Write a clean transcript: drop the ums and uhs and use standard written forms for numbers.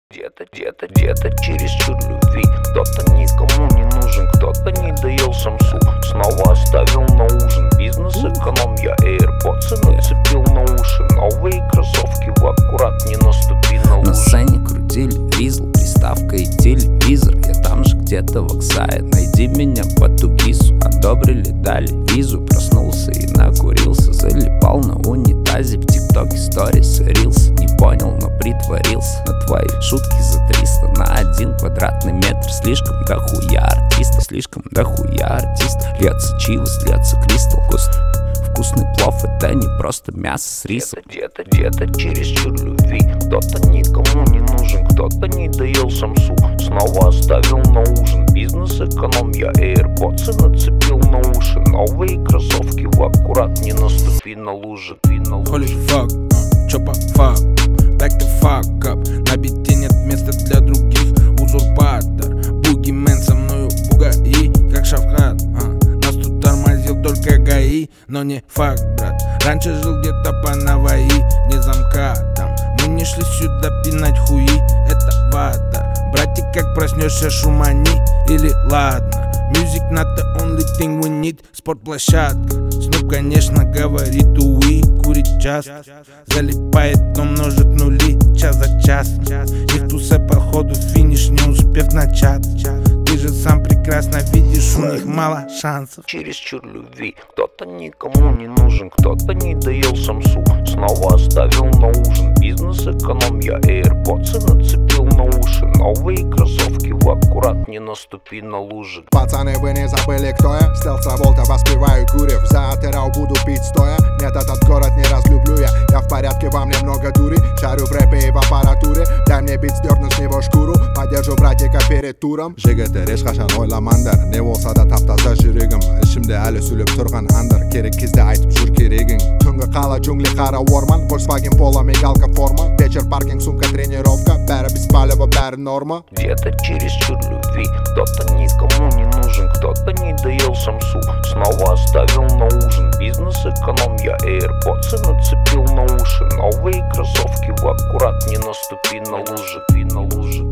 Где-то чересчур любви. Кто-то никому не нужен, кто-то не доел самсу. Снова оставил на ужин. Бизнес-эконом, я AirPods нацепил на уши. Новые кроссовки в аккурат, не наступи на лужи. На сцене крутили ризл, приставка и телевизор. Я там же где-то в Оксае. Найди меня по тугису. Одобрили, дали визу. Проснулся и накурился. Залипал на унитазе. В ТикТоке сторис рилс. Не понял, но притворился. На твои шутки за 300 на 1 квадратный метр. Слишком дохуя артиста, слишком дохуя артиста. Льется чивос, льется кристалл. Вкусный плов, это не просто мясо с рисом. Где-то чересчур любви. Кто-то никому не нужен, кто-то не доел самсу. Снова оставил на ужин. Бизнес-эконом, я AirPods нацепил на уши. Новые кроссовки в аккурат, не наступи на лужи. Holy fuck, чё по факту? Back the fuck up. На бите нет места для других. Узурпатор, бугимен со мною пугаи, как Шавкат. Нас тут тормозил только ГАИ, но не факт, брат. Раньше жил где-то по Наваи, не замкатом. Мы не шли сюда пинать хуи, это вата. Братик, как проснешься, шумани или ладно. Music not the only thing we need. Спортплощадка, Снуп, конечно, говорит уи. Курит час, залипает, но множит нули час за часом. Их туса походу финиш, не успев начаться. Ты же сам прекрасно видишь, у них мало шансов. Чересчур любви. Кто-то никому не нужен, кто-то не доел самсу. Снова оставил на ужин. Бизнес-эконом, я AirPods нацепил на уши. Новые кроссовки в аккурат, не наступи на лужи. Пацаны, вы не забыли, кто я? Стелс Траволта, воспеваю Гурьев. За Атерау буду пить стоя. Нет, этот город не разлюблю я. Я в порядке, вам немного дури. Шарю в рэпе и в аппаратуре. Дай мне бит, сдерну с него шкуру. Поддержу братика перед туром. Жигіттер ешқашан ойламаңдар. Не болса да таптаза жүрегім. Ішімде әлі сүйлеп тұрған аңдар. Керек кезде айтып жүр керегің. Түнгі қала, джунгли, қара орман. Volkswagen Polo, мигалка форма. Вечер, паркинг, сумка, тренировка. Бәрі беспалево, бәрі норма. Где-то чересчур любви. Кто-то никому не нужен, кто-то не доел самсу. Снова оставил на ужин. Бизнес-эконом, я AirPods нацепил на уши. Новые кроссовки в аккурат, не наступи на лужи.